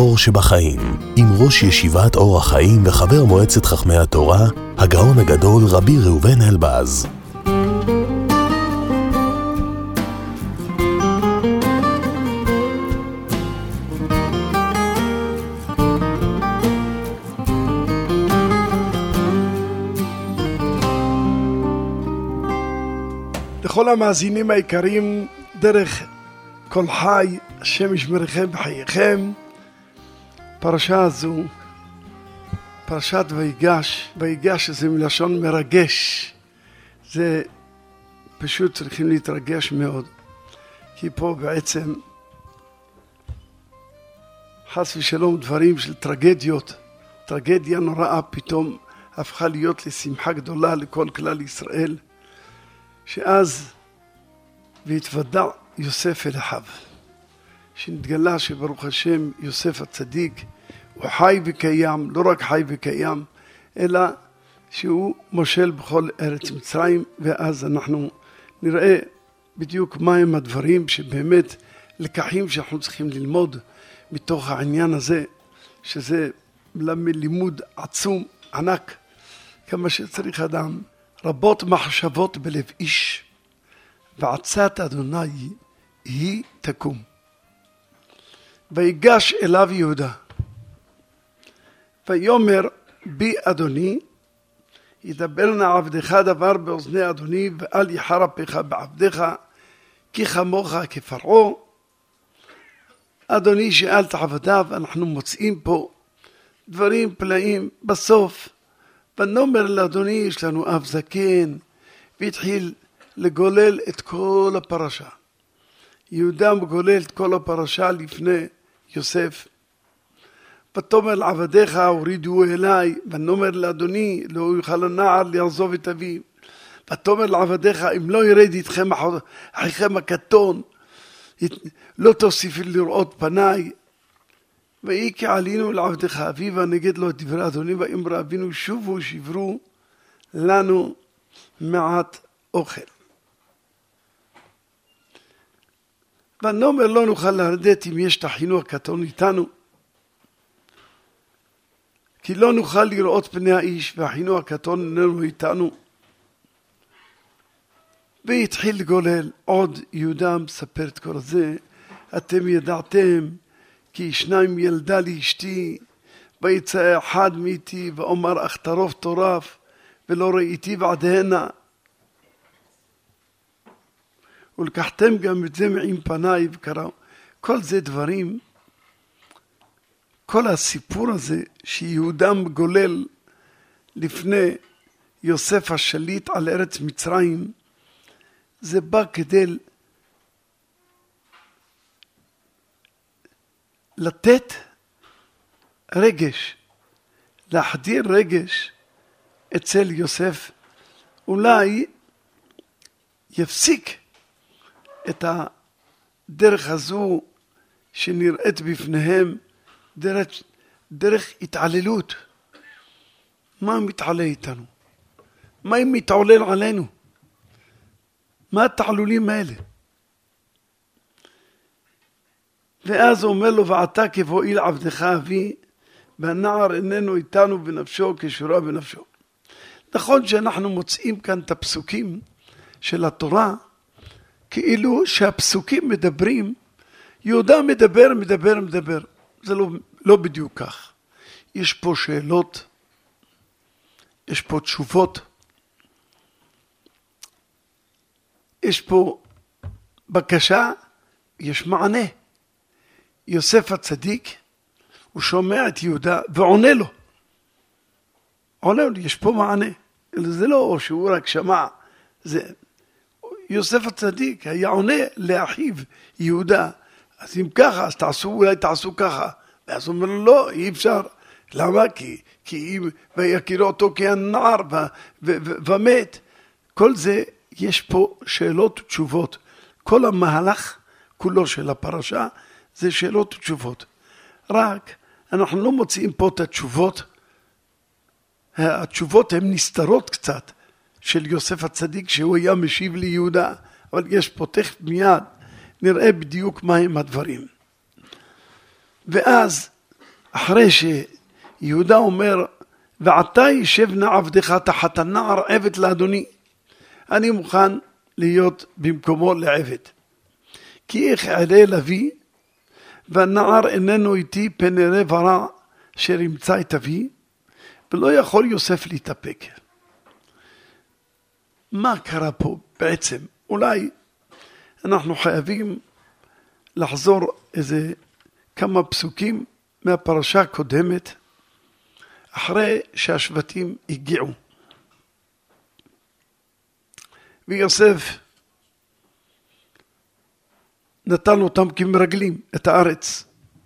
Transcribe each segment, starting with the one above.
האור שבחיים, עם ראש ישיבת אור החיים וחבר מועצת חכמי התורה, הגאון הגדול רבי ראובן אלבז. לכל המאזינים היקרים, דרך כל חי, השם ישמרכם בחייכם. פרשה הזו, פרשת ויגש, ויגש זה מלשון מרגש. זה פשוט צריכים להתרגש מאוד, כי פה בעצם חס ושלום דברים של טרגדיות, טרגדיה נוראה פתאום הפכה להיות לשמחה גדולה לכל כלל ישראל. שאז והתוודע יוסף אל אחיו, שנתגלה שברוך השם יוסף הצדיק הוא חי וקיים, לא רק חי וקיים, אלא שהוא מושל בכל ארץ מצרים. ואז אנחנו נראה בדיוק מהם הדברים שבאמת לקחים שאנחנו צריכים ללמוד מתוך העניין הזה, שזה לימוד עצום, ענק, כמה שצריך אדם. רבות מחשבות בלב איש, ועצת אדוני היא תקום. ויגש אליו יהודה, ויאמר בי אדוני, ידבר נא עבדך דבר באוזני אדוני, ואל יחר אפיך בעבדך, כי כמוך כפרעה. אדוני שאל את עבדיו. אנחנו מוצאים פה דברים פלאים בסוף. ונאמר לאדוני, יש לנו אב זקן, והתחיל לגולל את כל הפרשה. יהודה מגולל את כל הפרשה לפני יוסף. ותאמר לעבדיך הורידו אליי, ונאמר לאדוני, לא יוכל הנער לעזוב את אביו. ותאמר לעבדיך, אם לא ירד איתכם אחיכם הקטון, לא תוסיפי לראות פניי. ויהי כי עלינו לעבדך אביו, ונגד לו את דברי אדוני, ואמר אבינו שובו שברו לנו מעט אוכל. ונאמר לא נוכל לרדת אם יש תחינו הקטון איתנו, כי לא נוכל לראות פני האיש, ואחינו הקטון איננו איתנו. והתחיל לגולל. עוד יהודה מספר את כל זה. אתם ידעתם כי שניים ילדה לאשתי, ויצא אחד מאיתי, ואומר אך טרוף טורף, ולא ראיתי בעדהנה. ולקחתם גם את זה מעם פניי וקראו. כל זה דברים, כל הסיפור הזה שיהודה מגולל לפני יוסף השליט על ארץ מצרים, זה בא כדי לתת רגש, להחדיר רגש אצל יוסף. אולי יפסיק את הדרך הזו שנראית בפניהם דרך התעללות. מה מתעלה איתנו? מה אם מתעולל עלינו? מה התעלולים האלה? ואז הוא אומר לו, ועתה כבואיל עבדך אבי, והנער איננו איתנו בנפשו כשורה בנפשו. נכון שאנחנו מוצאים כאן את הפסוקים של התורה, כאילו שהפסוקים מדברים, יהודה מדבר. זה לא בדיוק כך. יש פה שאלות, יש פה תשובות, יש פה בקשה, יש מענה. יוסף הצדיק, הוא שומע את יהודה ועונה לו. יש פה מענה. זה לא שהוא רק שמע. יוסף הצדיק היה עונה לאחיו יהודה. אז אם ככה, אז אולי תעשו ככה. ואז הוא אומר לו, לא, אי אפשר. למה? כי אם ויכירו אותו כנער ומת. כל זה, יש פה שאלות ותשובות. כל המהלך כולו של הפרשה, זה שאלות ותשובות. רק אנחנו לא מוצאים פה את התשובות. התשובות הן נסתרות קצת של יוסף הצדיק שהוא היה משיב ליהודה. אבל יש פה תכף מיד נראה בדיוק מהם הדברים. ואז אחרי שיהודה אומר, ועתה יישב נא עבדך תחת הנער עבד לאדוני, אני מוכן להיות במקומו לעבד. כי איך אעלה לוי, והנער איננו איתי פן אראה ורע אשר ימצא את אבי, ולא יכול יוסף להתאפק. מה קרה פה בעצם? אולי אנחנו חייבים לחזור איזה כמה פסוקים מהפרשה הקודמת, אחרי שהשבטים הגיעו. ויוסף נתן אותם כמרגלים את הארץ.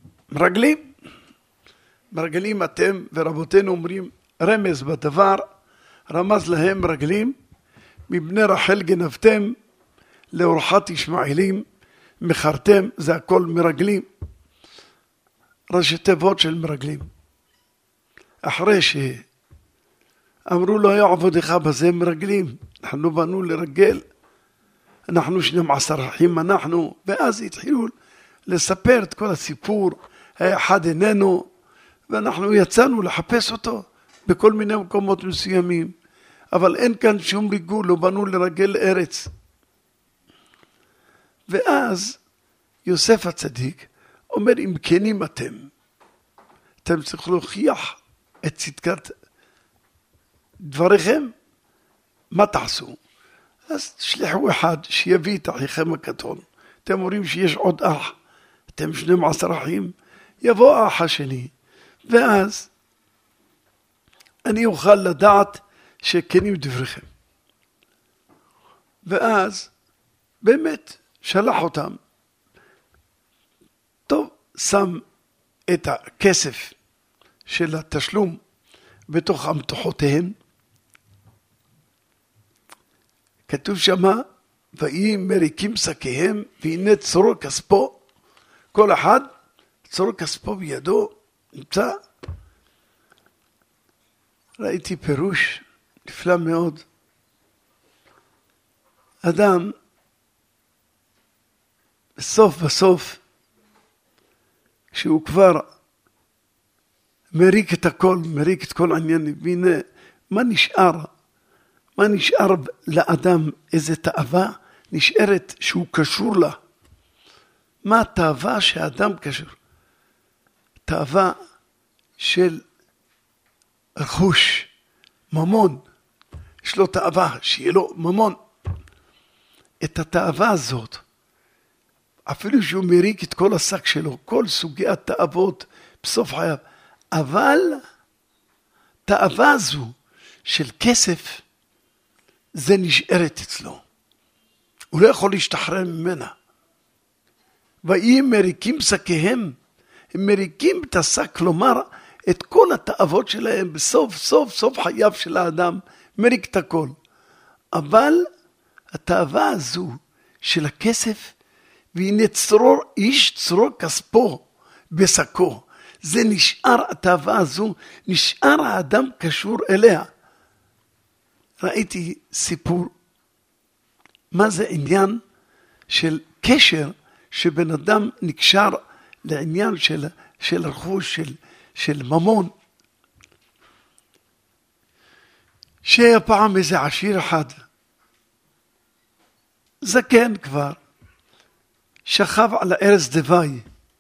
מרגלים אתם, ורבותינו אומרים רמז בדבר, רמז להם מרגלים, מבני רחל גנבתם, לאורחת ישמעאלים מכרתם, זה הכל מרגלים, ראשי תיבות של מרגלים. אחרי שאמרו לו היה עבודך בזה מרגלים, אנחנו באנו לרגל, אנחנו 12 אחים אנחנו, ואז התחילו לספר את כל הסיפור, האחד איננו, ואנחנו יצאנו לחפש אותו בכל מיני מקומות מסוימים, אבל אין כאן שום ריגול, לא באנו לרגל ארץ. ואז יוסף הצדיק אומר, אם כנים אתם צריכים להוכיח את צדקת דבריכם, מה תעשו? אז תשלחו אחד שיביא את אחיכם הקטון. אתם אומרים שיש עוד אח, אתם 12 אחים, יבוא האח השני, ואז אני אוכל לדעת שכנים דבריכם. ואז באמת שלח אותם. טוב, שם את הכסף של התשלום בתוך המתוחותיהם. כתוב שמה, ויהי מריקים שקיהם, והנה צרור כספו, כל אחד צרור כספו בידו נמצא. ראיתי פירוש נפלא מאוד. אדם בסוף שהוא כבר מריק את הכל, מריק את כל העניין, והנה מה נשאר לאדם? איזה תאווה נשארת שהוא קשור לה. מה התאווה שהאדם קשור? תאווה של רכוש, ממון. יש לו תאווה שיהיה לו ממון. את התאווה הזאת, אפילו שהוא מריק את כל השק שלו, כל סוגי התאוות בסוף חייו, אבל תאווה הזו של כסף, זה נשארת אצלו. הוא לא יכול להשתחרר ממנה. ויהי מריקים שקיהם, הם מריקים את השק, כלומר, את כל התאוות שלהם, בסוף חייו של האדם, מריק את הכל. אבל התאווה הזו של הכסף, והנה איש צרור כספו בשקו, זה נשאר, התאווה הזו, נשאר האדם קשור אליה. ראיתי סיפור, מה זה עניין של קשר, שבן אדם נקשר לעניין של רכוש, של ממון. שהיה פעם איזה עשיר אחד, זקן כבר, שכב על ארץ דווי,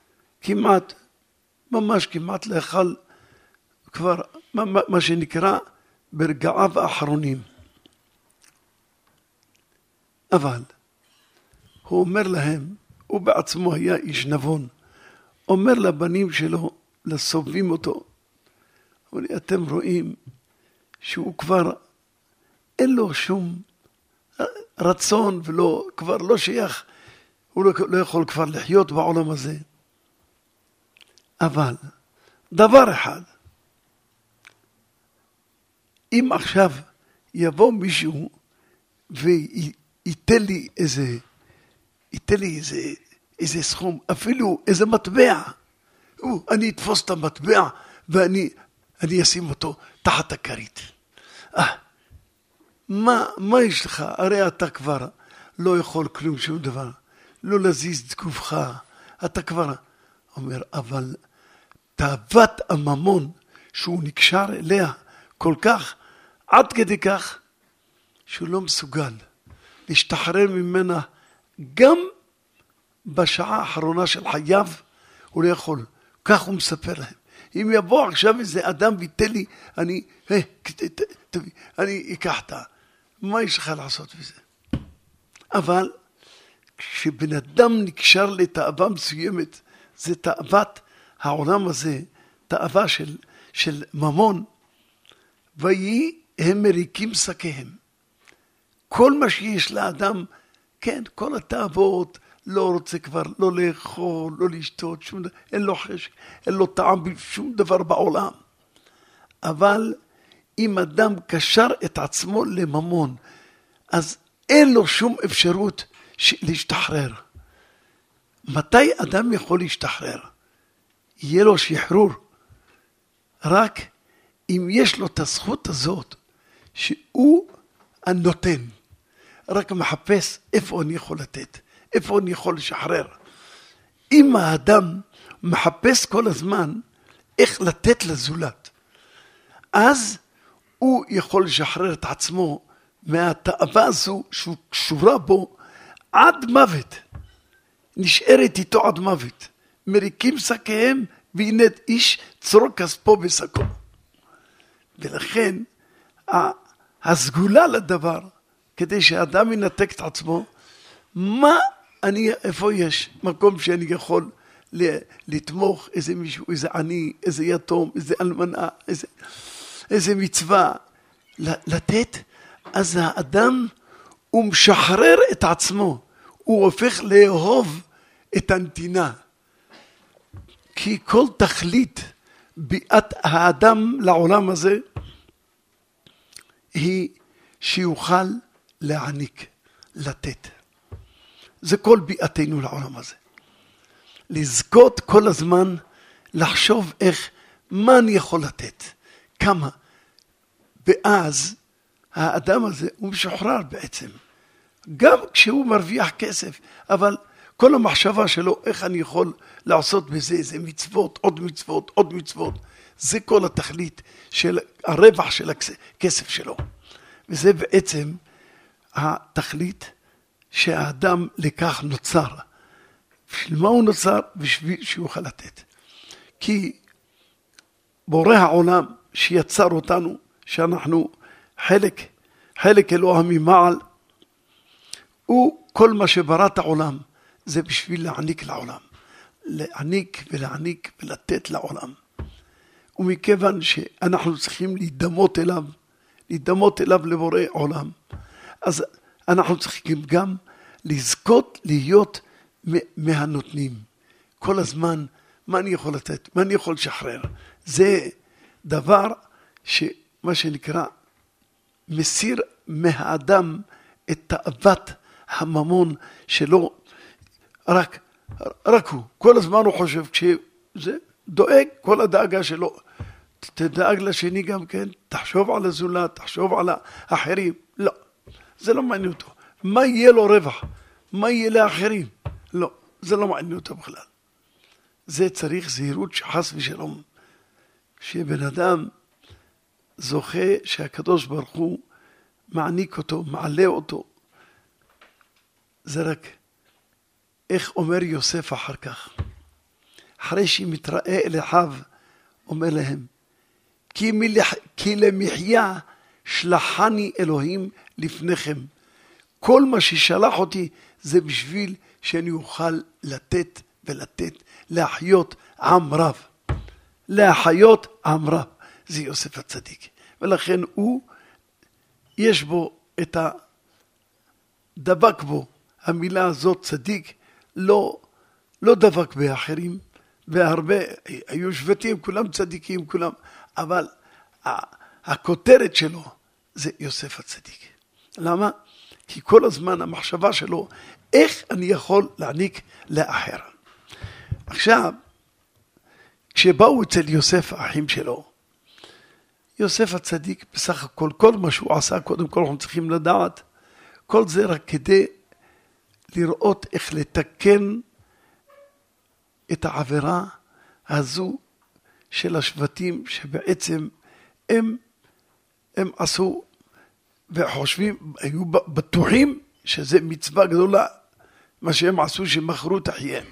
ממש כמעט לאכל כבר מה שנקרא ברגעיו האחרונים. אבל הוא אומר להם, הוא בעצמו היה איש נבון, אומר לבנים שלו, לסובבים אותו, אתם רואים שהוא כבר אין לו שום רצון, ולא, כבר לא שייך, הוא לא יכול כבר לחיות בעולם הזה. אבל דבר אחד, אם עכשיו יבוא מישהו וייתן לי איזה סכום, אפילו איזה מטבע, אני אתפוס את המטבע ואני אשים אותו תחת הכרית. מה יש לך? הרי אתה כבר לא יכול כלום, שום דבר, לא להזיז את גופך, אתה כבר אומר, אבל תאוות הממון שהוא נקשר אליה כל כך, עד כדי כך שהוא לא מסוגל להשתחרר ממנה. גם בשעה האחרונה של חייו הוא לא יכול. כך הוא מספר להם. אם יבוא עכשיו איזה אדם ויתן לי, אני אקח את מה יש לך לעשות בזה? אבל כשבן אדם נקשר לתאווה מסוימת, זה תאוות העולם הזה, תאווה של ממון, ויהי הם מריקים שקיהם. כל מה שיש לאדם, כן, כל התאוות, לא רוצה כבר לא לאכול, לא לשתות, שום דבר, אין לו חשק, אין לו טעם בשום דבר בעולם. אבל אם אדם קשר את עצמו לממון, אז אין לו שום אפשרות להשתחרר. מתי אדם יכול להשתחרר? יהיה לו שחרור רק אם יש לו את הזכות הזאת שהוא הנותן. רק מחפש איפה אני יכול לתת, איפה אני יכול לשחרר. אם האדם מחפש כל הזמן איך לתת לזולת, אז הוא יכול לשחרר את עצמו מהתאווה הזו שהוא קשורה בו עד מוות. נשארת איתו עד מוות. מריקים שקיהם והנה איש צרור כספו בשקו. ולכן הסגולה לדבר, כדי שהאדם ינתק את עצמו, איפה יש מקום שאני יכול לתמוך איזה מישהו, איזה עני, איזה יתום, איזה אלמנה, איזה מצווה לתת, אז האדם הוא משחרר את עצמו, הוא הופך לאהוב את הנתינה. כי כל תכלית ביאת האדם לעולם הזה היא שיוכל להעניק, לתת. זה כל ביאתנו לעולם הזה. לזכות כל הזמן, לחשוב מה אני יכול לתת, כמה. ואז האדם הזה הוא משוחרר בעצם. גם כשהוא מרוויח כסף, אבל כל המחשבה שלו, איך אני יכול לעשות בזה, זה מצוות, עוד מצוות, עוד מצוות. זה כל התכלית של הרווח של הכסף שלו. וזה בעצם התכלית שהאדם לכך נוצר. בשביל מה הוא נוצר? בשביל שיוכל לתת. כי בורא העולם שיצר אותנו, שאנחנו חלק אלוה ממעל, הוא כל מה שבראת העולם, זה בשביל להעניק לעולם. להעניק ולהעניק ולתת לעולם. ומכיוון שאנחנו צריכים להידמות אליו לבורא עולם, אז אנחנו צריכים גם לזכות להיות מהנותנים. כל הזמן, מה אני יכול לתת? מה אני יכול לשחרר? זה דבר מה שנקרא, מסיר מהאדם את תאוות הממון שלו, רק הוא. כל הזמן הוא חושב, כשזה דואג, כל הדאגה שלו, תדאג לשני גם כן, תחשוב על הזולת, תחשוב על האחרים. לא, זה לא מעניין אותו. מה יהיה לו רווח? מה יהיה לאחרים? לא, זה לא מעניין אותו בכלל. זה צריך זהירות שחס ושלום. שבן אדם זוכה שהקדוש ברוך הוא מעניק אותו, מעלה אותו. זה רק, איך אומר יוסף אחר כך? אחרי שמתראה אל אחיו, אומר להם, כי למחיה שלחני אלוהים לפניכם. כל מה ששלח אותי זה בשביל שאני אוכל לתת ולתת, להחיות עם רב. להחיות עם רב. זה יוסף הצדיק. ולכן יש בו את הדבק בו, המילה הזאת צדיק, לא דבק באחרים, והרבה, היו שבטים, כולם צדיקים, כולם, אבל הכותרת שלו זה יוסף הצדיק. למה? כי כל הזמן המחשבה שלו, איך אני יכול להעניק לאחר. עכשיו, כשבאו אצל יוסף האחים שלו, יוסף הצדיק בסך הכל, כל מה שהוא עשה, קודם כל אנחנו צריכים לדעת, כל זה רק כדי לראות איך לתקן את העבירה הזו של השבטים שבעצם הם עשו וחושבים, היו בטוחים שזה מצווה גדולה, מה שהם עשו שמכרו את אחייהם.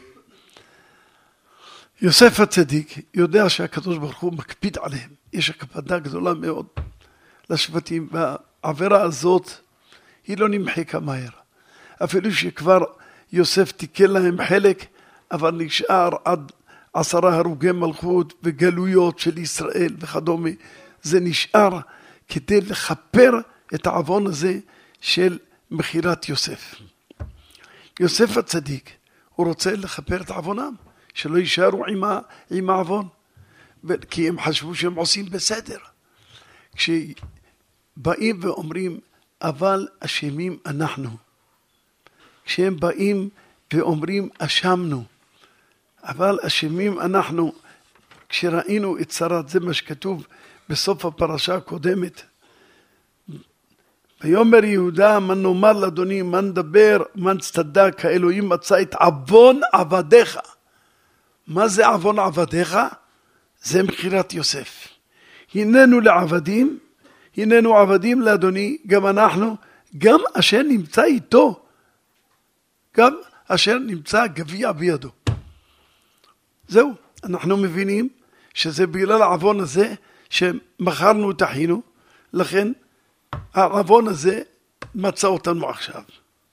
יוסף הצדיק יודע שהקדוש ברוך הוא מקפיד עליהם, יש הקפדה גדולה מאוד לשבטים, והעבירה הזאת היא לא נמחקה מהר. אפילו שכבר יוסף תיקן להם חלק, אבל נשאר עד 10 הרוגי מלכות וגלויות של ישראל וכדומה. זה נשאר כדי לכפר את העוון הזה של מכירת יוסף. יוסף הצדיק, הוא רוצה לכפר את עוונם, שלא יישארו עם העוון, כי הם חשבו שהם עושים בסדר. כשבאים ואומרים, אבל אשמים אנחנו. כשהם באים ואומרים, אשמנו, אבל אשמים אנחנו. כשראינו את שרת, זה מה שכתוב בסוף הפרשה הקודמת. ויאמר יהודה, מן נאמר לאדוני, מן נדבר, מן צדק, האלוהים מצא את עוון עבדיך. מה זה עוון עבדיך? זה מכירת יוסף. הננו לעבדים, הננו עבדים לאדוני, גם אנחנו, גם אשר נמצא איתו, גם אשר נמצא גביע בידו. זהו, אנחנו מבינים שזה בגלל העוון הזה שמכרנו את אחינו, לכן העוון הזה מצא אותנו עכשיו.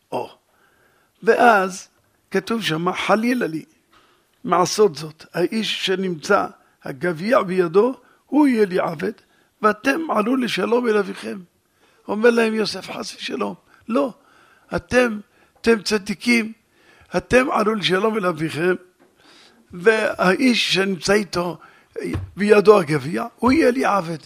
ואז כתוב שם, חלילה לי מעשות זאת, האיש שנמצא הגביע בידו, הוא יהיה לי עבד, ואתם עלו לשלום אל אביכם. אומר להם יוסף, חס ושלום, לא, אתם צדיקים, אתם עלו לשלום אל אביכם, והאיש שנמצא איתו בידו הגביע, הוא יהיה לי עבד.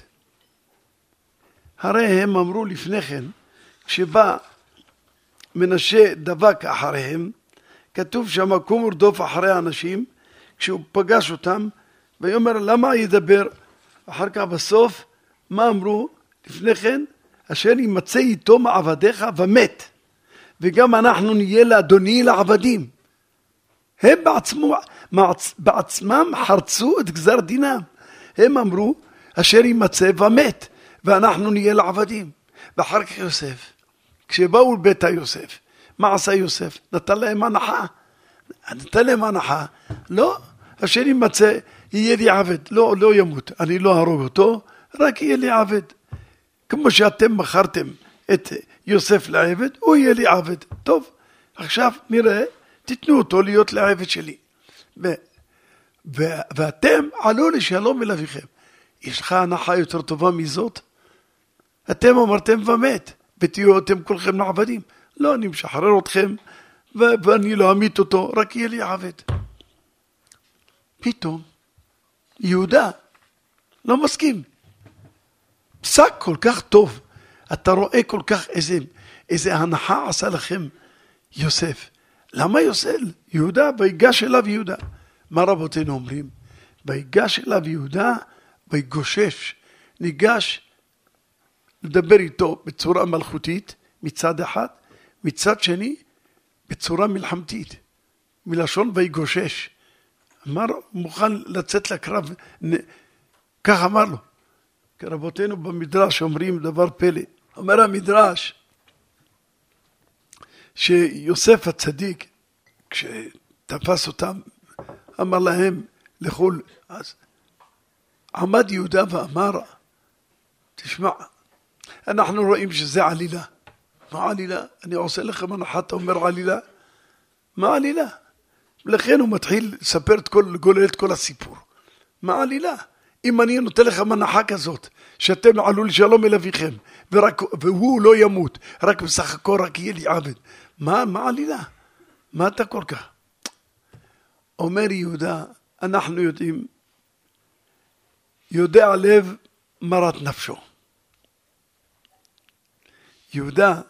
הרי הם אמרו לפני כן, כשבא מנשה דבק אחריהם, כתוב שם, קום ורדוף אחרי האנשים, כשהוא פגש אותם, ויאמר למה ידבר? אחר כך בסוף, מה אמרו? לפני כן, אשר ימצא איתו מעבדיך ומת, וגם אנחנו נהיה לאדוני לעבדים. הם בעצמם חרצו את גזר דינם. הם אמרו, אשר ימצא ומת, ואנחנו נהיה לעבדים. ואחר כך יוסף, כשבאו לבית יוסף, מה עשה יוסף? נתן להם הנחה. לא, אשר ימצא יהיה לי עבד. לא ימות, אני לא הרוג אותו, רק יהיה לי עבד. כמו שאתם מכרתם את יוסף לעבד, הוא יהיה לי עבד. טוב, עכשיו נראה, תתנו אותו להיות לעבד שלי. ואתם עלו לשלום אל אביכם. יש לך הנחה יותר טובה מזאת? אתם אמרתם ומת, ותהיו אתם כולכם לעבדים. לא, אני משחרר אתכם, ואני לא אמית אותו, רק יהיה לי עבד. פתאום, יהודה לא מסכים. פסק כל כך טוב, אתה רואה כל כך איזה הנחה עשה לכם יוסף. למה יהודה? ויגש אליו יהודה. מה רבותינו אומרים? ויגש אליו יהודה, ויגושש, ניגש לדבר איתו בצורה מלכותית מצד אחד, מצד שני בצורה מלחמתית, מלשון ויגושש. אמר, מוכן לצאת לקרב, כך אמר לו. כי רבותינו במדרש אומרים דבר פלא. אומר המדרש, שיוסף הצדיק, כשתפס אותם, אמר להם לחול, אז עמד יהודה ואמר, תשמע, אנחנו רואים שזה עלילה. מה עלילה? אני עושה לכם הנחה, אתה אומר עלילה? מה עלילה? לכן הוא מתחיל לספר את כל הסיפור. מה עלילה? אם אני נותן לכם הנחה כזאת, שאתם עלו לשלום אל אביכם, והוא לא ימות, רק בסך הכל רק יהיה לי עבד. מה עלילה? מה אתה כל כך? אומר יהודה, אנחנו יודעים, יודע לב מרת נפשו. יהודה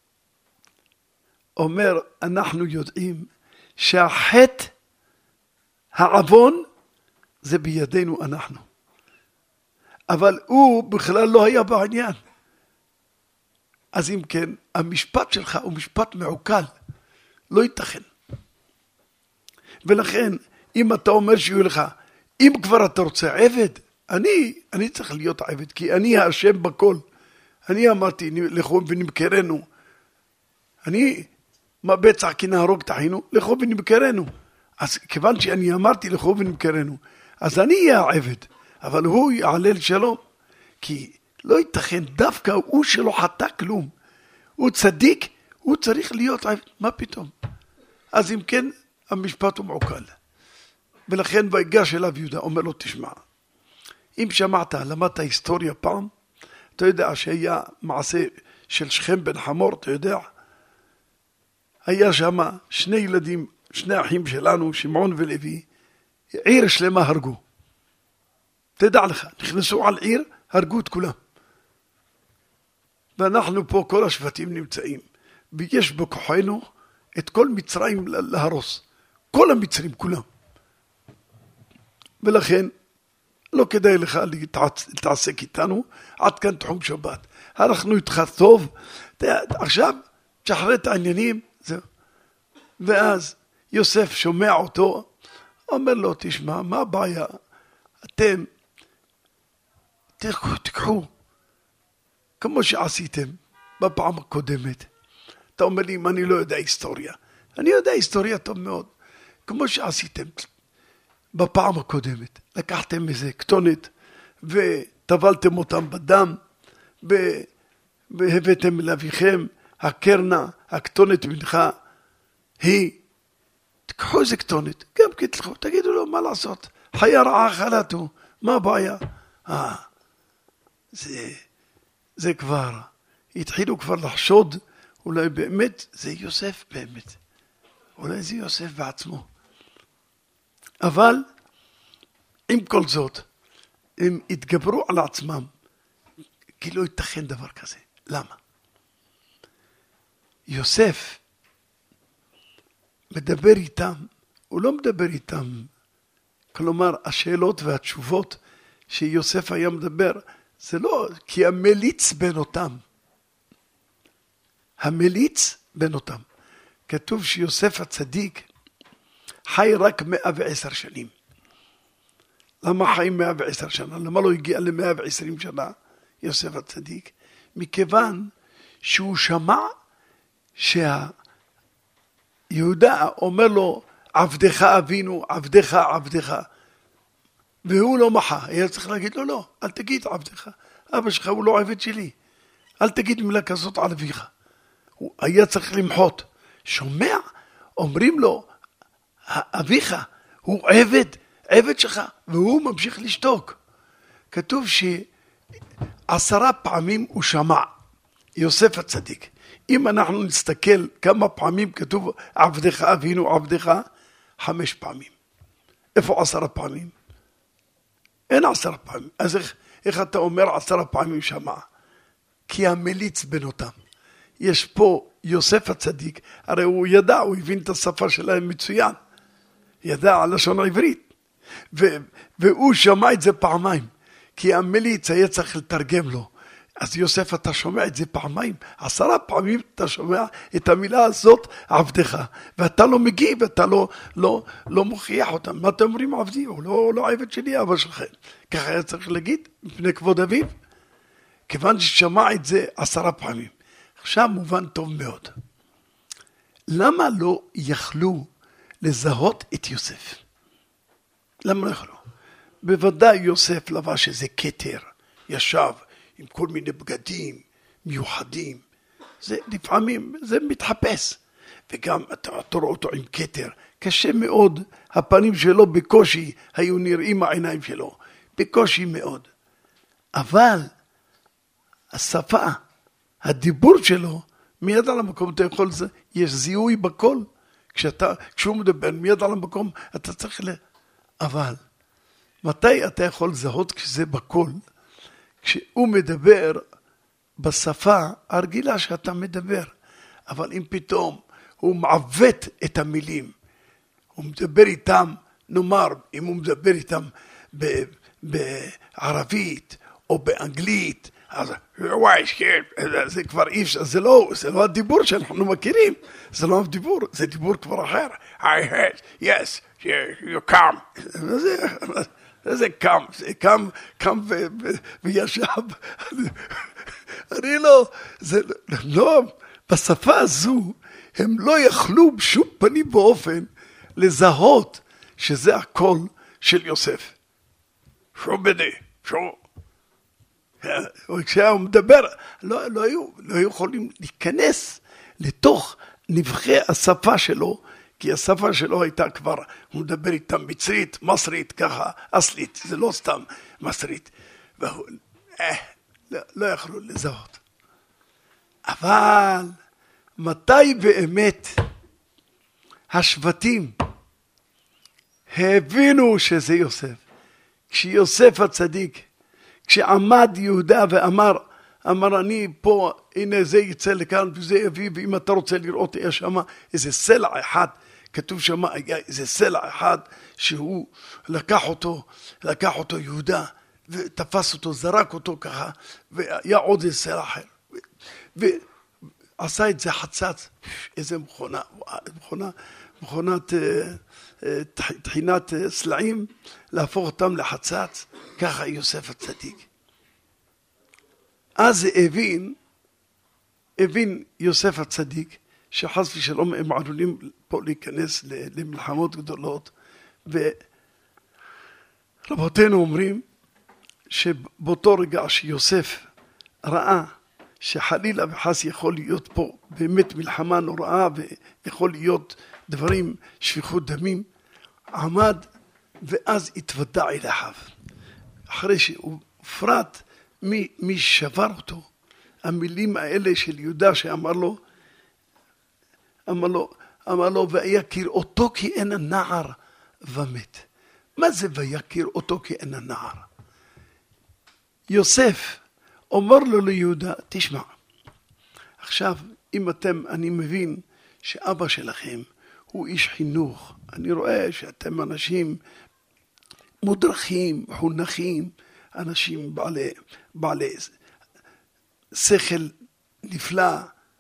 אומר, אנחנו יודעים שהחטא, העוון, זה בידינו אנחנו. אבל הוא בכלל לא היה בעניין. אז אם כן, המשפט שלך הוא משפט מעוקל, לא ייתכן. ולכן, אם אתה אומר שיהיו לך אם כבר אתה רוצה עבד, אני צריך להיות עבד, כי אני האשם בכל. אני אמרתי, לכו ונמכרנו. מה בצע כי נהרוג תחינו, לכו ונמכרנו. אז כיוון שאני אמרתי לכו ונמכרנו, אז אני אהיה העבד, אבל הוא יעלה לשלום. כי לא ייתכן, דווקא הוא שלא חטא כלום. הוא צדיק, הוא צריך להיות עבד. מה פתאום? אז אם כן, המשפט הוא מעוקל. ולכן ויגש אליו יהודה, אומר לו, תשמע, אם שמעת, למדת היסטוריה פעם, אתה יודע שהיה מעשה של שכם בן חמור, אתה יודע, היה שם שני ילדים, שני אחים שלנו, שמעון ולוי, עיר שלמה הרגו. תדע לך, נכנסו על עיר, הרגו את כולם. ואנחנו פה, כל השבטים נמצאים, ויש בכוחנו את כל מצרים להרוס. כל המצרים, כולם. ולכן, לא כדאי לך להתעסק איתנו, עד כאן תחום שבת. אנחנו איתך טוב, עכשיו תשחרר את העניינים, זהו. ואז יוסף שומע אותו, אומר לו, תשמע, מה הבעיה? אתם תקחו, כמו שעשיתם בפעם הקודמת. אתה אומר לי, אם אני לא יודע היסטוריה. אני יודע היסטוריה טוב מאוד. כמו שעשיתם בפעם הקודמת. לקחתם איזה כתונת וטבלתם אותם בדם והבאתם לאביכם הקרנה, הכתונת מנחה היא, תקחו איזה כתונת, גם כי תגידו לו מה לעשות, חיה רעה חלתו, מה הבעיה? זה כבר, התחילו כבר לחשוד, אולי באמת זה יוסף באמת, אולי זה יוסף בעצמו. אבל עם כל זאת, הם התגברו על עצמם, כי לא ייתכן דבר כזה. למה? יוסף מדבר איתם, הוא לא מדבר איתם, כלומר השאלות והתשובות שיוסף היה מדבר, זה לא, כי המליץ בין אותם. המליץ בין אותם. כתוב שיוסף הצדיק חי רק 110 שנים. למה חי 110 שנה? למה לא הגיע ל120 שנה יוסף הצדיק? מכיוון שהוא שמע שיהודה אומר לו עבדך אבינו, עבדך עבדך, והוא לא מחה. היה צריך להגיד לו לא, אל תגיד עבדך, אבא שלך הוא לא עבד שלי, אל תגיד מילה כזאת על אביך. הוא היה צריך למחות. שומע? אומרים לו אביך הוא עבד שלך, והוא ממשיך לשתוק. כתוב 10 פעמים הוא שמע, יוסף הצדיק. אם אנחנו נסתכל כמה פעמים כתוב עבדך אבינו עבדך, 5 פעמים. איפה 10 פעמים? אין 10 פעמים. אז איך אתה אומר 10 פעמים שמע? כי המליץ בין אותם. יש פה יוסף הצדיק, הרי הוא ידע, הוא הבין את השפה שלהם מצוין. ידע על לשון העברית. והוא שמע את זה פעמיים. כי המליץ היה צריך לתרגם לו. אז יוסף, אתה שומע את זה פעמיים. 10 פעמים אתה שומע את המילה הזאת, עבדך. ואתה לא מגיב, ואתה לא מוכיח אותם. מה אתם אומרים עבדי? הוא לא עבד שלי, אבא שלכם. ככה היה צריך להגיד, מפני כבוד אביו. כיוון ששמע את זה 10 פעמים. עכשיו מובן טוב מאוד. למה לא יכלו לזהות את יוסף? למה לא יכלו? בוודאי יוסף לבש איזה כתר, ישב עם כל מיני בגדים מיוחדים. זה לפעמים, זה מתחפש. וגם אתה רואה אותו עם כתר. קשה מאוד, הפנים שלו בקושי היו נראים העיניים שלו. בקושי מאוד. אבל השפה, הדיבור שלו, מיד על המקום אתה יכול, יש זיהוי בכל. כשהוא מדבר מיד על המקום, אתה צריך אבל מתי אתה יכול לזהות כשזה בכל? כשהוא מדבר בשפה הרגילה שאתה מדבר. אבל אם פתאום הוא מעוות את המילים, הוא מדבר איתם, נאמר, אם הוא מדבר איתם בערבית או באנגלית, אז זה כבר אי אפשר, זה לא הדיבור שאנחנו מכירים, זה לא הדיבור, זה דיבור כבר אחר. I heard, yes, you come. זה קם וישב. אני לא, בשפה הזו, הם לא יכלו בשום פנים באופן לזהות שזה הקול של יוסף. שו בני, שו. כשהוא מדבר, לא היו יכולים להיכנס לתוך נבחי השפה שלו, כי השפה שלו הייתה כבר, הוא מדבר איתם מצרית, מסרית, ככה, אסלית, זה לא סתם מסרית. והוא, לא יכלו לזהות. אבל מתי באמת השבטים הבינו שזה יוסף? כשיוסף הצדיק, כשעמד יהודה ואמר, אני פה, הנה זה יצא לכאן וזה יביא, ואם אתה רוצה לראות, יש שם איזה סלע אחד, כתוב שם, היה איזה סלע אחד, שהוא לקח אותו יהודה, ותפס אותו, זרק אותו ככה, והיה עוד איזה סלע אחר. ועשה את זה חצץ, איזה מכונת תחינת סלעים, להפוך אותם לחצץ, ככה יוסף הצדיק. אז הבין יוסף הצדיק, שחס ושלום הם עלולים פה להיכנס למלחמות גדולות, ורבותינו אומרים, שבאותו רגע שיוסף ראה, שחלילה וחס יכול להיות פה באמת מלחמה נוראה, ויכול להיות דברים, שפיכות דמים, עמד ואז התוודע אל אחיו. אחרי שהוא פרט מי שבר אותו, המילים האלה של יהודה שאמר לו, ויכיר אותו כי אין הנער ומת. מה זה ויכיר אותו כי אין הנער? יוסף אומר לו ליהודה, תשמע, עכשיו אם אני מבין שאבא שלכם הוא איש חינוך, אני רואה שאתם אנשים מודרכים, חונכים, אנשים בעלי שכל נפלא,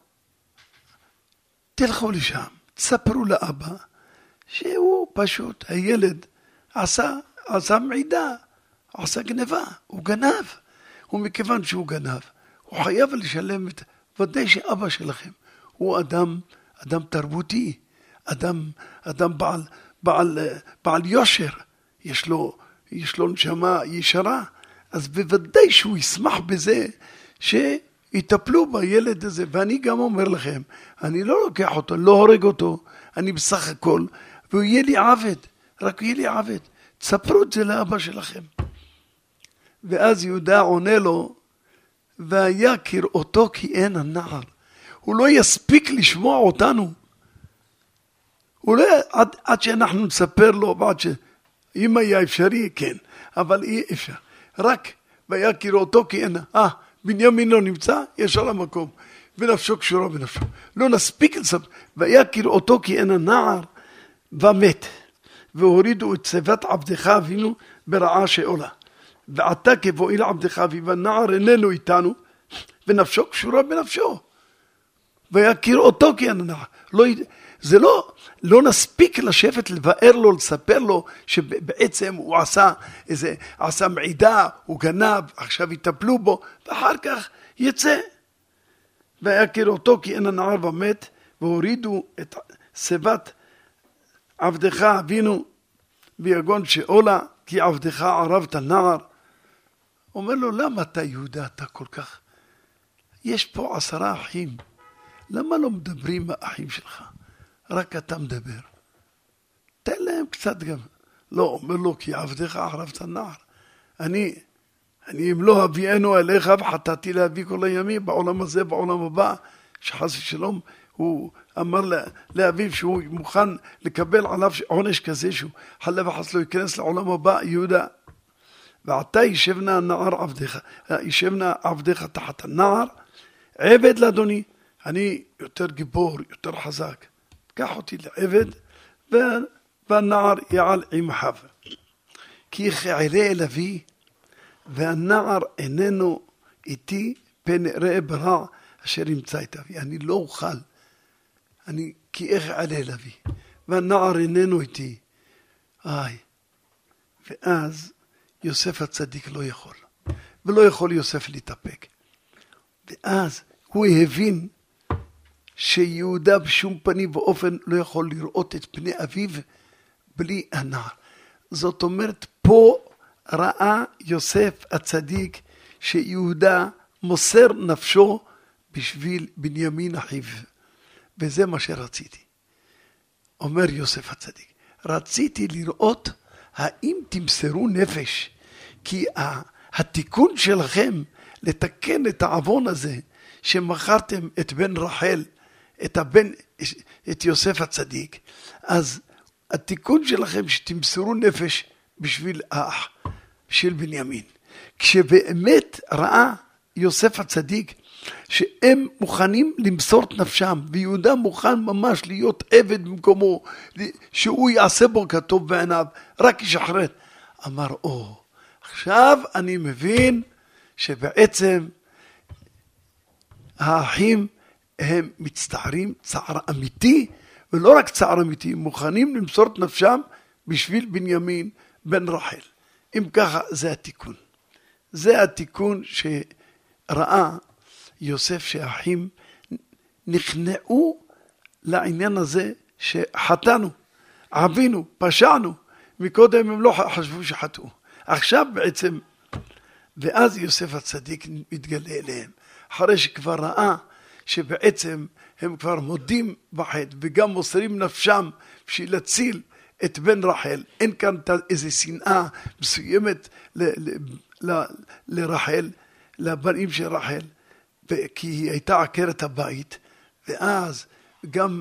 תלכו לשם, תספרו לאבא שהוא פשוט, הילד עשה מעידה, עשה גנבה, הוא גנב, ומכיוון שהוא גנב, הוא חייב לשלם את, ודאי שאבא שלכם הוא אדם תרבותי, אדם בעל יושר, יש לו נשמה ישרה, אז בוודאי שהוא ישמח בזה שיטפלו בילד הזה. ואני גם אומר לכם, אני לא לוקח אותו, לא הורג אותו, אני בסך הכל, והוא יהיה לי עבד, רק יהיה לי עבד, תספרו את זה לאבא שלכם. ואז יהודה עונה לו, ויכיר אותו כי אין הנער. הוא לא יספיק לשמוע אותנו, הוא לא, עד שאנחנו נספר לו, אם היה אפשרי, כן, אבל אי אפשר. רק ויכיר אותו כי אין, בנימין לא נמצא, ישר למקום, ונפשו קשורה בנפשו. לא נספיק לספר, ויכיר אותו כי אין הנער ומת. והורידו את צוות עבדך אבינו ברעה שאולה. ועתה כבואי לעבדך אביו, והנער איננו איתנו, ונפשו קשורה בנפשו. ויכיר אותו כי אין הנער. זה לא נספיק לשבת לבאר לו, לספר לו שבעצם הוא עשה מעידה, הוא גנב, עכשיו יטפלו בו, ואחר כך יצא. ויכיר אותו כי אין הנער ומת, והורידו את שיבת עבדך אבינו ביגון שאולה, כי עבדך ערבת נער. אומר לו, למה אתה יהודה, אתה כל כך? יש פה 10 אחים, למה לא מדברים האחים שלך? רק אתה מדבר. תן להם קצת גם. לא, אומר לו, כי עבדך ערבת נער. אני אם לא אביאנו אליך וחטאתי להביא כל הימים, בעולם הזה, בעולם הבא, שחס ושלום, הוא אמר לאביו שהוא מוכן לקבל עליו עונש כזה, שהוא חלה וחס לא ייכנס לעולם הבא, יהודה. ועתה ישבנה עבדך תחת הנער, עבד לאדוני, אני יותר גיבור, יותר חזק. קח אותי לעבד, והנער יעל עם אחיו. כי יחעלה אל אבי, והנער איננו איתי, פן אראה ברע אשר ימצא את אבי. אני לא אוכל, כי יחעלה אל אבי, והנער איננו איתי. ואז יוסף הצדיק לא יכול. ולא יכול יוסף להתאפק. ואז הוא הבין שיהודה בשום פנים ואופן לא יכול לראות את פני אביו בלי הנער. זאת אומרת, פה ראה יוסף הצדיק שיהודה מוסר נפשו בשביל בנימין אחיו. וזה מה שרציתי. אומר יוסף הצדיק, רציתי לראות האם תמסרו נפש, כי התיקון שלכם לתקן את העוון הזה, שמכרתם את בן רחל, את יוסף הצדיק, אז התיקון שלכם שתמסרו נפש בשביל האח, בשביל בנימין. כשבאמת ראה יוסף הצדיק שהם מוכנים למסור את נפשם, ויהודה מוכן ממש להיות עבד במקומו, שהוא יעשה בו כטוב בעיניו, רק ישחרר. אמר, עכשיו אני מבין שבעצם האחים הם מצטערים צער אמיתי, ולא רק צער אמיתי, מוכנים למסור את נפשם בשביל בנימין בן רחל. אם ככה, זה התיקון. זה התיקון שראה יוסף, שהאחים נכנעו לעניין הזה שחטאנו, עבינו, פשענו. מקודם הם לא חשבו שחטאו. עכשיו בעצם, ואז יוסף הצדיק מתגלה אליהם, אחרי שכבר ראה שבעצם הם כבר מודים בחטא וגם מוסרים נפשם בשביל להציל את בן רחל. אין כאן איזו שנאה מסוימת לרחל, לבנים של רחל, כי היא הייתה עקרת הבית. ואז גם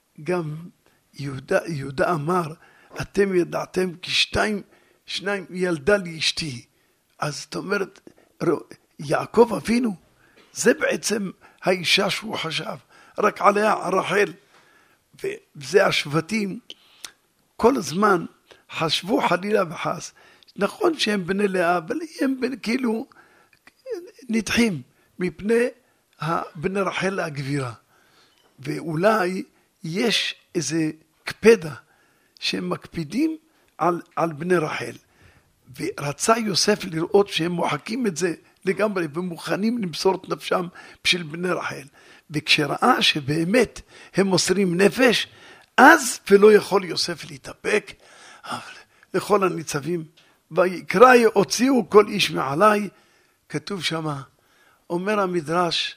יהודה אמר, אתם ידעתם כי שניים ילדה לי אשתי. אז זאת אומרת, יעקב אבינו, זה בעצם האישה שהוא חשב, רק עליה רחל. וזה השבטים, כל הזמן חשבו חלילה וחס, נכון שהם בני לאה, אבל הם כאילו נדחים מפני בני רחל הגבירה. ואולי יש איזה קפדה שהם מקפידים על בני רחל. ורצה יוסף לראות שהם מוחקים את זה לגמרי ומוכנים למסור את נפשם בשביל בני רחל. וכשראה שבאמת הם מוסרים נפש, אז ולא יכול יוסף להתאפק, לכל הניצבים, ויקרא הוציאו כל איש מעלי, כתוב שמה, אומר המדרש,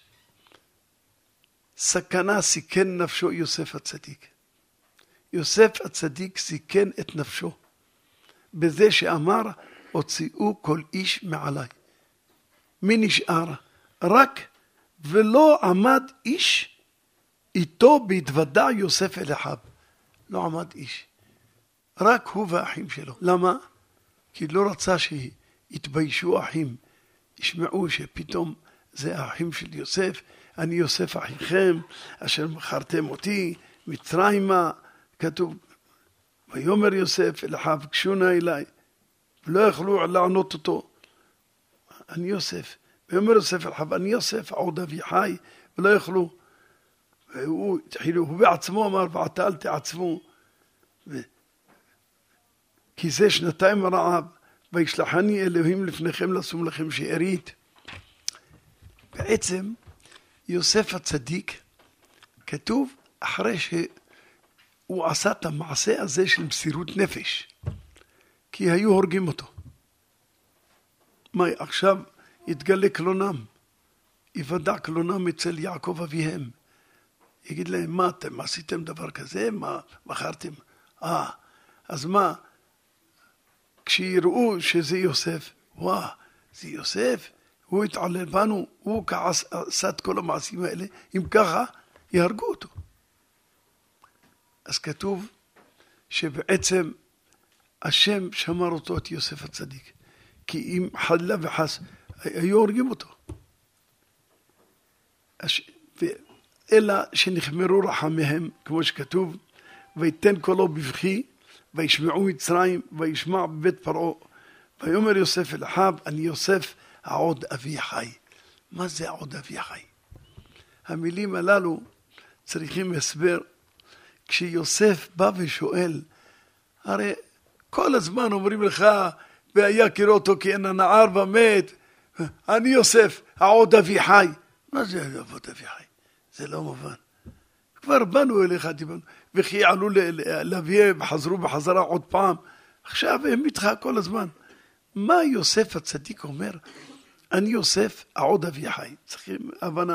סכנה סיכן נפשו יוסף הצדיק. יוסף הצדיק סיכן את נפשו, בזה שאמר, הוציאו כל איש מעלי. מי נשאר? רק ולא עמד איש איתו בהתוודע יוסף אל אחיו. לא עמד איש. רק הוא והאחים שלו. למה? כי לא רצה שיתביישו אחים. ישמעו שפתאום זה האחים של יוסף. אני יוסף אחיכם, אשר מכרתם אותי, מצרימה. כתוב, ויאמר יוסף אל אחיו, גשו נא אליי. ולא יכלו לענות אותו. אני יוסף. ויאמר יוסף אל אחיו, אני יוסף, עוד אבי חי, ולא יכלו. והוא בעצמו אמר, ועתה אל תעצמו. כי זה שנתיים רעב, וישלחני אלוהים לפניכם לשום לכם שארית. בעצם יוסף הצדיק, כתוב אחרי שהוא עשה את המעשה הזה של מסירות נפש, כי היו הורגים אותו. מה, עכשיו יתגלה קלונם, יוודע קלונם אצל יעקב אביהם. יגיד להם, מה אתם עשיתם דבר כזה? מה מכרתם? אז מה? כשיראו שזה יוסף, זה יוסף, הוא התעלל בנו, הוא עשה את כל המעשים האלה, אם ככה יהרגו אותו. אז כתוב שבעצם השם שמר אותו את יוסף הצדיק, כי אם חלילה וחס היו הורגים אותו. אלא שנחמרו רחמיהם, כמו שכתוב, ויתן קולו בבכי, וישמעו מצרים, וישמע בבית פרעה, ויאמר יוסף אל אחיו, אני יוסף העוד אבי חי. מה זה העוד אבי חי? המילים הללו צריכים הסבר. כשיוסף בא ושואל, הרי כל הזמן אומרים לך, והיה קרא אותו כי אין הנער ומת, אני יוסף, העוד אבי חי. מה זה העוד אבי חי? זה לא מובן. כבר באנו אליך, וכי עלו להביא וחזרו בחזרה עוד פעם. עכשיו הם איתך כל הזמן. מה יוסף הצדיק אומר? אני יוסף, העוד אבי חי. צריכים הבנה.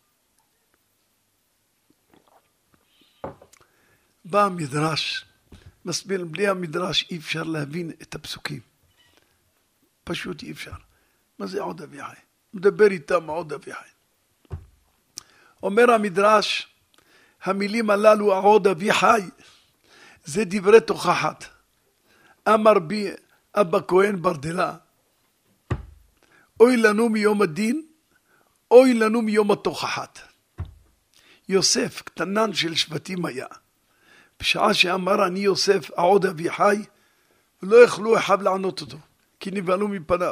בא המדרש, מסביר, בלי המדרש אי אפשר להבין את הפסוקים. פשוט אי אפשר. מה זה עוד אבי חי? מדבר איתם עוד אבי חי. אומר המדרש, המילים הללו עוד אבי חי, זה דברי תוכחת. אמר בי אבא כהן ברדלה, אוי לנו מיום הדין, אוי לנו מיום התוכחת. יוסף, קטנן של שבטים היה. בשעה שאמר אני יוסף, העוד אבי חי, לא יכלו אחיו לענות אותו, כי נבהלו מפניו.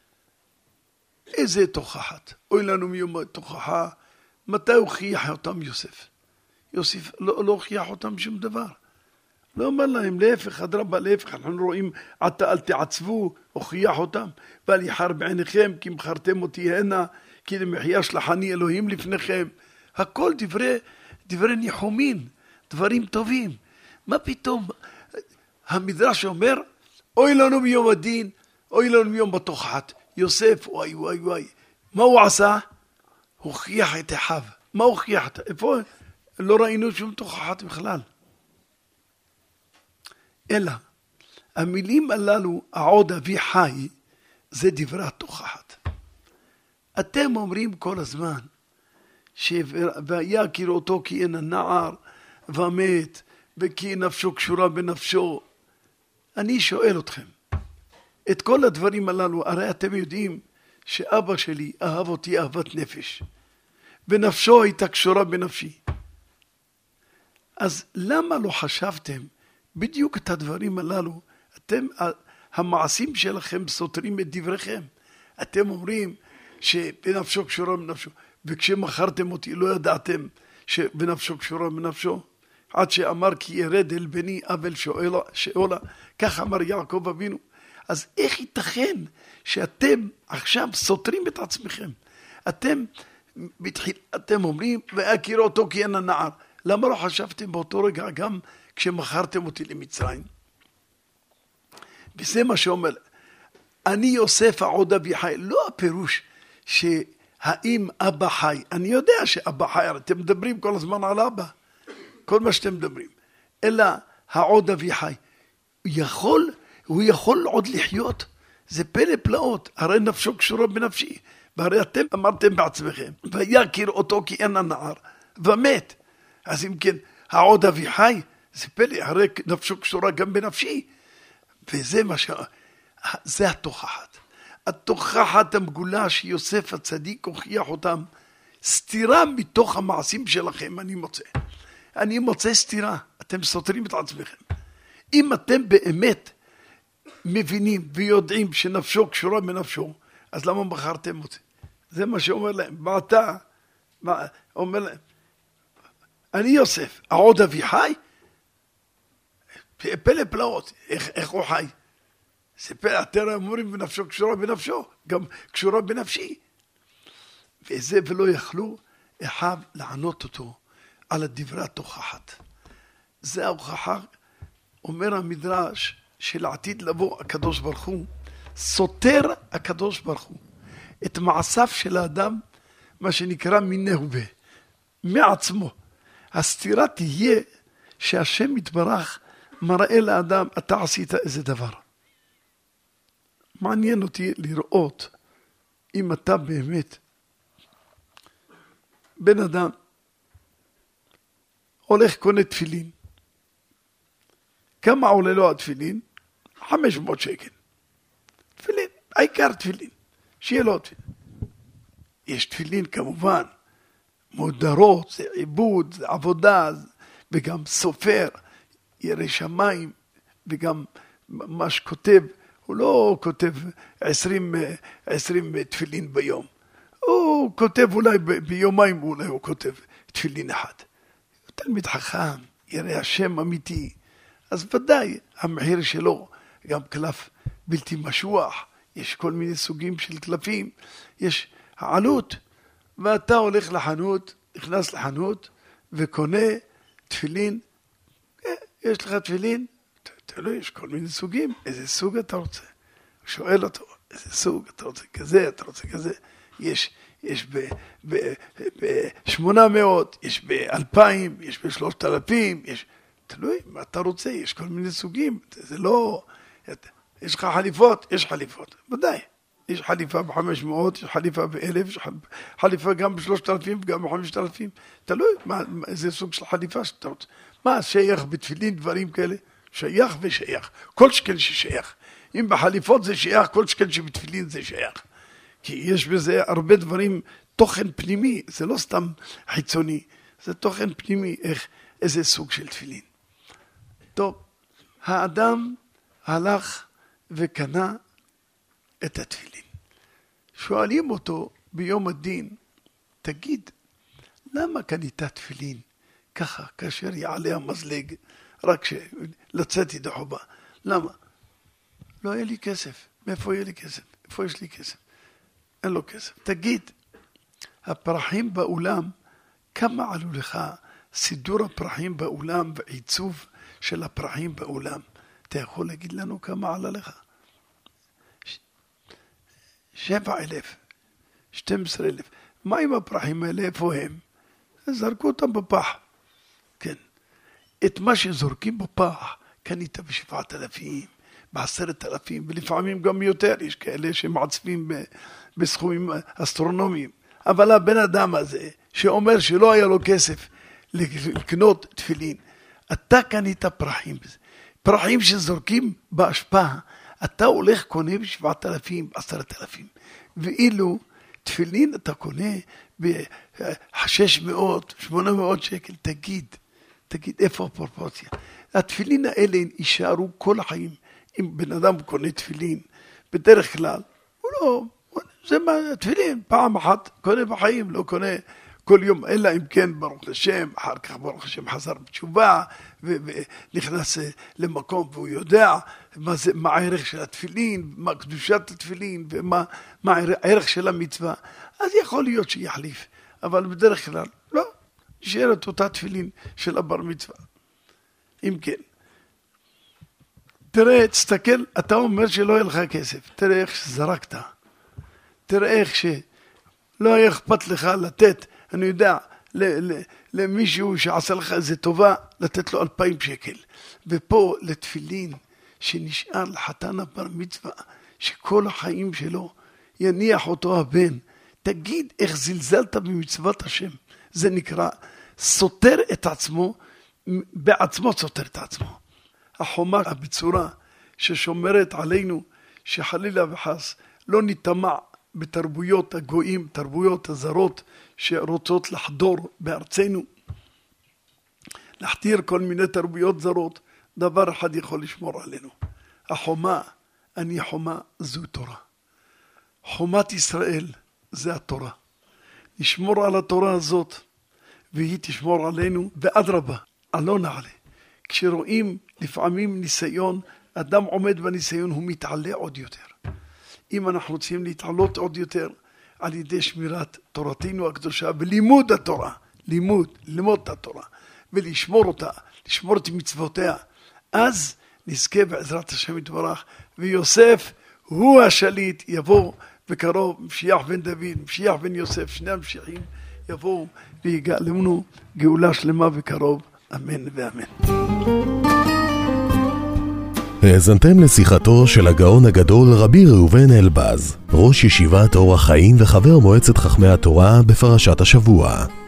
איזה תוכחת? אוי לנו מיום התוכחה. מתי הוכיח אותם יוסף? יוסף לא הוכיח אותם שום דבר. לא אומר להם, להפך, אדרבה, להפך, אנחנו רואים, עתה אל תעצבו, הוכיח אותם, ואל יחר בעיניכם, כי מכרתם אותי הנה, כי למחיה שלחני אלוהים לפניכם. הכל דברי ניחומין, דברים טובים. מה פתאום? המדרש אומר, אוי לנו מיום הדין, אוי לנו מיום התוכחת. יוסף, וואי וואי וואי. מה הוא עשה? הוכיח את אחיו. מה הוכיח? איפה? לא ראינו שום תוכחת בכלל. אלא, המילים הללו, העוד אבי חי, זה דברי התוכחת. אתם אומרים כל הזמן, והיה כראותו כי אין הנער, ומת, וכי נפשו קשורה בנפשו. אני שואל אתכם, את כל הדברים הללו, הרי אתם יודעים שאבא שלי אהב אותי אהבת נפש, ונפשו הייתה קשורה בנפשי. אז למה לא חשבתם בדיוק את הדברים הללו? אתם, המעשים שלכם סותרים את דבריכם. אתם אומרים שבנפשו קשורה בנפשו, וכשמכרתם אותי לא ידעתם שבנפשו קשורה בנפשו, עד שאמר כי ירד אל בני אבל שאולה, כך אמר יעקב אבינו. אז איך ייתכן שאתם עכשיו סותרים את עצמכם? אתם אומרים, והכירו אותו כי אין הנער. למה לא חשבתם באותו רגע גם כשמכרתם אותי למצרים? וזה מה שאומר, אני יוסף העוד אבי חי. לא הפירוש שהאם אבא חי. אני יודע שאבא חי, אתם מדברים כל הזמן על אבא. כל מה שאתם מדברים. אלא העוד אבי חי. הוא יכול עוד לחיות. זה פלא פלאות. הרי נפשו קשורה בנפשי. והרי אתם אמרתם בעצמכם, ויקיר אותו כי אין הנער, ומת. אז אם כן, העוד אבי חי, זה פלא, הרי נפשו קשורה גם בנפשי. וזה מה זה התוכחת. התוכחת המגולה שיוסף הצדיק הוכיח אותם, סתירה מתוך המעשים שלכם אני מוצא סתירה. אתם סותרים את עצמכם. אם אתם באמת מבינים ויודעים שנפשו קשורה בנפשו, אז למה מכרתם אותי? זה מה שאומר להם. בעתה, אומר להם, אני יוסף, העוד אבי חי? פלא פלאות, איך הוא חי? זה פלא, אתם אומרים בנפשו קשורה בנפשו, גם קשורה בנפשי. וזה ולא יכלו אחיו לענות אותו על הדברי התוכחת. זה ההוכחה, אומר המדרש, שלעתיד לבוא הקדוש ברוך הוא, סותר הקדוש ברוך הוא את מעשיו של האדם, מה שנקרא מנהובה, מעצמו. הסתירה תהיה שהשם יתברך מראה לאדם, אתה עשית איזה דבר. מעניין אותי לראות אם אתה באמת בן אדם הולך קונה תפילין. כמה עולה לו התפילין? 500 שקל. תפילין, העיקר תפילין. שיהיה לו תפילין. יש תפילין כמובן, מודרות, זה עיבוד, זה עבודה, וגם סופר, ירא שמיים, וגם מה שכותב, הוא לא כותב 20 תפילין ביום. הוא כותב אולי ביומיים, אולי הוא כותב תפילין אחד. הוא תלמיד חכם, ירא השם אמיתי. אז ודאי, המחיר שלו, גם קלף בלתי משוח, יש כל מיני סוגים של קלפים, יש העלות, ואתה הולך לחנות, נכנס לחנות, וקונה תפילין, יש לך תפילין, תלוי, יש כל מיני סוגים, איזה סוג אתה רוצה? שואל אותו, איזה סוג, אתה רוצה כזה, אתה רוצה כזה, יש ב-800, יש ב-2000, יש ב-3000, יש, תלוי, מה אתה רוצה, יש כל מיני סוגים, זה לא, יש לך חליפות, יש חליפות, ודאי, יש חליפה ב-500, יש חליפה ב-1000, יש חליפה גם ב-3000 וגם ב-5000, תלוי, איזה סוג של חליפה שאתה רוצה, מה שייך בתפילין, דברים כאלה, שייך ושייך, כל שכן ששייך, אם בחליפות זה שייך, כל שכן שבתפילין זה שייך, כי יש בזה הרבה דברים, תוכן פנימי, זה לא סתם חיצוני, זה תוכן פנימי, איזה סוג של תפילין. טוב, האדם הלך וקנה את התפילין. שואלים אותו ביום הדין, תגיד, למה קנית תפילין? ככה, כאשר יעלה המזלג, רק לצאת ידי חובה. למה? לא היה לי כסף. מאיפה יהיה לי כסף? איפה יש לי כסף? אין לו כסף. תגיד, הפרחים באולם, כמה עלו לך סידור הפרחים באולם ועיצוב של הפרחים באולם? אתה יכול להגיד לנו כמה עלה לך? 7,000, 12,000. מה עם הפרחים האלה? איפה הם? זרקו אותם בפח. כן. את מה שזורקים בפח, קנית ב7,000, ב10,000, ולפעמים גם יותר. יש כאלה שמעצבים בסכומים אסטרונומיים. אבל הבן אדם הזה, שאומר שלא היה לו כסף לקנות תפילין, אתה קנית פרחים. פרחים שזורקים בהשפעה, אתה הולך קונה ב7,000, 10,000. ואילו תפילין אתה קונה ב600, 800 שקל. תגיד איפה הפרופורציה? התפילין האלה יישארו כל החיים. אם בן אדם קונה תפילין, בדרך כלל, הוא לא, זה מה, תפילין, פעם אחת קונה בחיים, לא קונה כל יום, אלא אם כן ברוך השם, אחר כך ברוך השם חזר בתשובה, ונכנס למקום והוא יודע מה הערך של התפילין, מה קדושת התפילין, ומה הערך של המצווה, אז יכול להיות שיחליף, אבל בדרך כלל, לא, נשארת אותה תפילין של הבר מצווה. אם כן, תראה, תסתכל, אתה אומר שלא יהיה לך כסף, תראה איך שזרקת, תראה איך שלא היה אכפת לך לתת, אני יודע, למישהו שעשה לך איזה טובה, לתת לו 2,000 שקל. ופה לתפילין שנשאר לחתן הבר מצווה, שכל החיים שלו יניח אותו הבן. תגיד איך זלזלת במצוות השם. זה נקרא סותר את עצמו, בעצמו סותר את עצמו. החומה הבצורה ששומרת עלינו, שחלילה וחס לא נטמע בתרבויות הגויים, תרבויות הזרות שרוצות לחדור בארצנו, להחתיר כל מיני תרבויות זרות, דבר אחד יכול לשמור עלינו. החומה, אני חומה, זו תורה. חומת ישראל זה התורה. נשמור על התורה הזאת, והיא תשמור עלינו, ואדרבה, לא נעלה. כשרואים לפעמים ניסיון, אדם עומד בניסיון, הוא מתעלה עוד יותר. אם אנחנו רוצים להתעלות עוד יותר, על ידי שמירת תורתנו הקדושה, ולימוד התורה, ללמוד את התורה, ולשמור אותה, לשמור את מצוותיה, אז נזכה בעזרת השם יתברך, ויוסף הוא השליט, יבוא בקרוב, משיח בן דוד, משיח בן יוסף, שני המשיחים, יבואו ויגאלנו גאולה שלמה בקרוב, אמן ואמן. האזנתם לשיחתו של הגאון הגדול רבי ראובן אלבז, ראש ישיבת אור החיים וחבר מועצת חכמי התורה בפרשת השבוע.